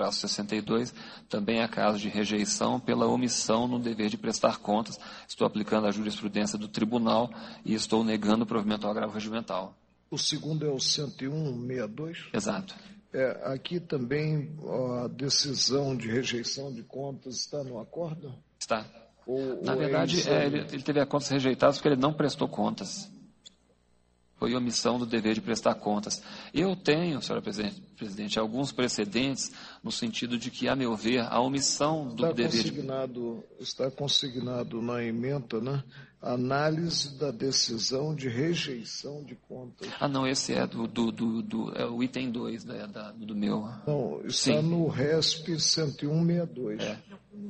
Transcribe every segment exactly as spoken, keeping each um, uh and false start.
traço sessenta e dois, também é caso de rejeição pela omissão no dever de prestar contas. Estou aplicando a jurisprudência do tribunal e estou negando o provimento ao agravo regimental. O segundo é o cento e um, sessenta e dois? Exato. É, aqui também ó, a decisão de rejeição de contas está no acordo? Está. Ou, Na ou verdade, é é, ele, ele teve as contas rejeitadas porque ele não prestou contas. Foi omissão do dever de prestar contas. Eu tenho, senhora presidente, presidente, alguns precedentes no sentido de que, a meu ver, a omissão do está dever consignado, de... Está consignado na ementa, né? Análise da decisão de rejeição de contas. Ah, não, esse é do, do, do, do é o item dois da, da, do meu. Não, está Sim. no R E S P cento e um, sessenta e dois. É.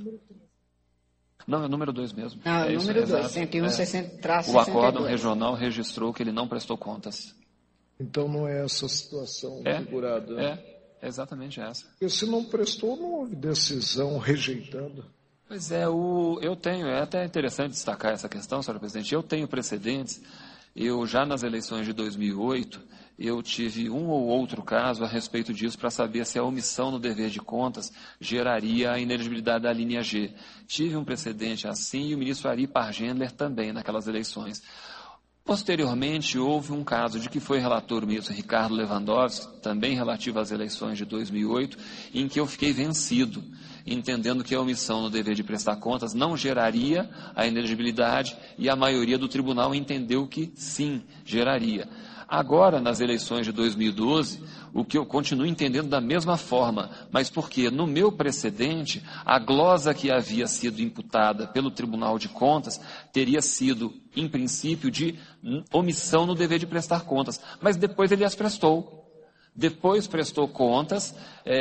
Não, é o número dois mesmo. Ah, é o número dois, cento e um, sessenta, traço sessenta e dois. O acórdão regional registrou que ele não prestou contas. Então não é essa situação é, figurada? É, é exatamente essa. Porque se não prestou, não houve decisão rejeitando. Pois é, o, eu tenho, é até interessante destacar essa questão, senhora presidente, eu tenho precedentes, eu já nas eleições de dois mil e oito, eu tive um ou outro caso a respeito disso para saber se a omissão no dever de contas geraria a inelegibilidade da linha G. Tive um precedente assim e o ministro Ari Pargendler também naquelas eleições. Posteriormente, houve um caso de que foi relator o ministro Ricardo Lewandowski, também relativo às eleições de dois mil e oito, em que eu fiquei vencido, entendendo que a omissão no dever de prestar contas não geraria a inelegibilidade e a maioria do tribunal entendeu que sim, geraria. Agora, nas eleições de dois mil e doze, o que eu continuo entendendo da mesma forma, mas porque no meu precedente, a glosa que havia sido imputada pelo Tribunal de Contas teria sido, em princípio, de omissão no dever de prestar contas, mas depois ele as prestou. Depois prestou contas,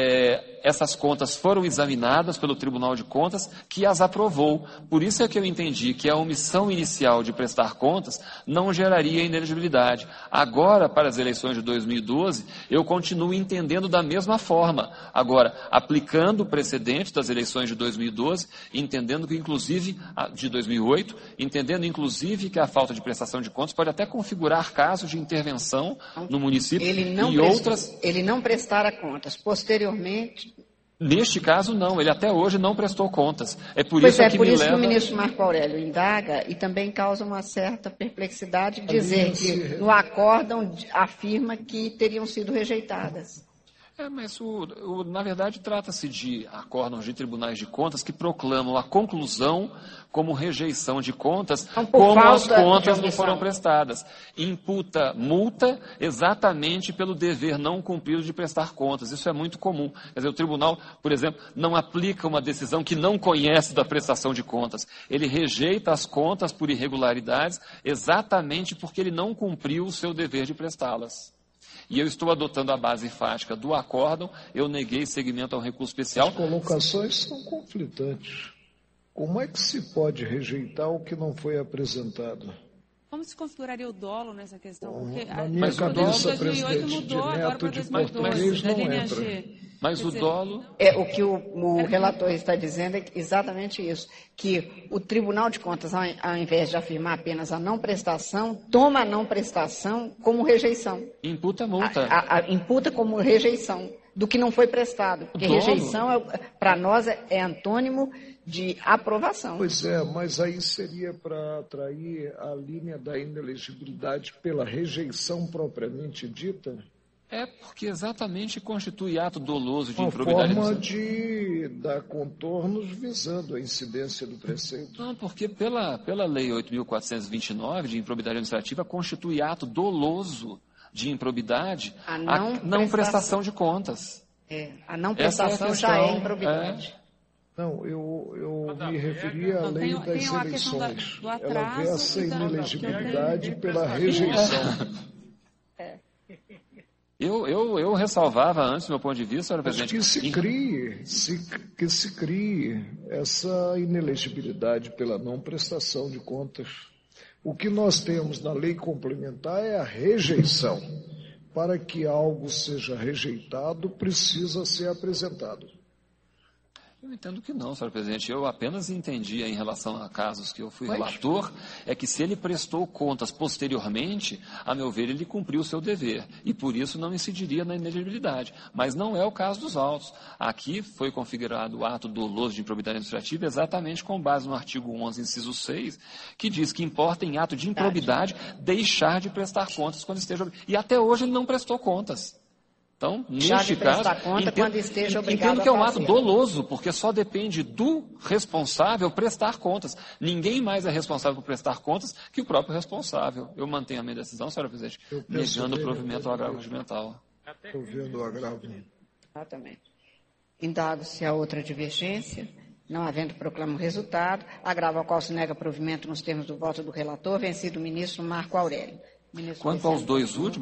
é, essas contas foram examinadas pelo Tribunal de Contas, que as aprovou. Por isso é que eu entendi que a omissão inicial de prestar contas não geraria inelegibilidade. Agora, para as eleições de dois mil e doze, eu continuo entendendo da mesma forma. Agora, aplicando o precedente das eleições de dois mil e doze, entendendo que, inclusive, de dois mil e oito, entendendo, inclusive, que a falta de prestação de contas pode até configurar casos de intervenção no município e outras. Ele não prestara contas. Posteriormente... Neste caso, não. Ele até hoje não prestou contas. É por pois isso é, que por me isso leva... que o ministro Marco Aurélio indaga e também causa uma certa perplexidade dizer que no acórdão afirma que teriam sido rejeitadas. É, mas, o, o, na verdade, trata-se de acórdãos de tribunais de contas que proclamam a conclusão como rejeição de contas, então, como as contas não foram prestadas. Imputa multa exatamente pelo dever não cumprido de prestar contas. Isso é muito comum. Quer dizer, o tribunal, por exemplo, não aplica uma decisão que não conhece da prestação de contas. Ele rejeita as contas por irregularidades exatamente porque ele não cumpriu o seu dever de prestá-las. E eu estou adotando a base fática do acórdão, eu neguei seguimento ao recurso especial. As colocações são conflitantes. Como é que se pode rejeitar o que não foi apresentado? Como se configuraria o dolo nessa questão? Porque Na a, minha mas cabeça, o dolo de dois mil e oito mudou, agora para dois mil e doze, da linha G. Mas Quer o dizer, dolo... É, o que o, o relator está dizendo é exatamente isso, que o Tribunal de Contas, ao, ao invés de afirmar apenas a não prestação, toma a não prestação como rejeição. Imputa multa. A, a, a, imputa como rejeição do que não foi prestado. Porque dolo. Rejeição, é, para nós, é, é antônimo de aprovação. Pois é, mas aí seria para atrair a linha da inelegibilidade pela rejeição propriamente dita? É porque exatamente constitui ato doloso de uma improbidade. Uma forma de dar contornos visando a incidência do preceito. Não, porque pela, pela Lei oito mil quatrocentos e vinte e nove de improbidade administrativa constitui ato doloso de improbidade a não, a não prestação. prestação de contas. É, a não prestação é a já é improbidade. É. Não, eu, eu me referi à não, lei tem, das tem eleições. Da, do Ela versa a inelegibilidade pela rejeição. É. Eu, eu, eu ressalvava antes, do meu ponto de vista, senhora presidente... Que se crie, se, que se crie essa inelegibilidade pela não prestação de contas. O que nós temos na lei complementar é a rejeição. Para que algo seja rejeitado, precisa ser apresentado. Eu entendo que não, senhor presidente. Eu apenas entendia em relação a casos que eu fui relator, é que se ele prestou contas posteriormente, a meu ver, ele cumpriu o seu dever. E por isso não incidiria na inelegibilidade. Mas não é o caso dos autos. Aqui foi configurado o ato doloso de improbidade administrativa exatamente com base no artigo onze, inciso seis, que diz que importa em ato de improbidade deixar de prestar contas quando esteja... E até hoje ele não prestou contas. Então, neste caso, conta entendo, quando esteja obrigado entendo que é um a ato fazer. doloso, porque só depende do responsável prestar contas. Ninguém mais é responsável por prestar contas que o próprio responsável. Eu mantenho a minha decisão, senhora presidente, negando o provimento ao agravo regimental. Estou vendo o agravo. Exatamente. Indago-se a outra divergência, não havendo proclama o resultado, agravo ao qual se nega provimento nos termos do voto do relator, vencido o ministro Marco Aurélio. Ministro Quanto aos dois últimos,